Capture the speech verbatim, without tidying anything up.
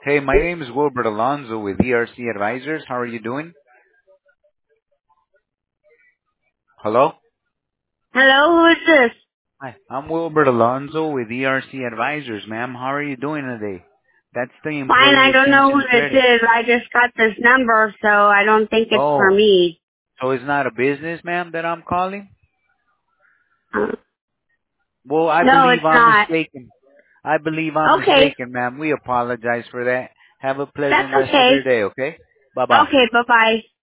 Hey, my name is Wilbert Alonzo with E R C Advisors. How are you doing? Hello? Hello, who is this? Hi, I'm Wilbert Alonzo with E R C Advisors, ma'am. How are you doing today? That's the Fine, Employee I don't know who Retention this Credit. is. I just got this number, so I don't think it's for Oh, me. so it's not a business, ma'am, that I'm calling? Uh, Well, I no, believe it's I'm not. mistaken. I believe I'm Okay, mistaken, ma'am. We apologize for that. Have a pleasant that's rest of okay. your day, okay? Bye-bye. Okay, bye-bye.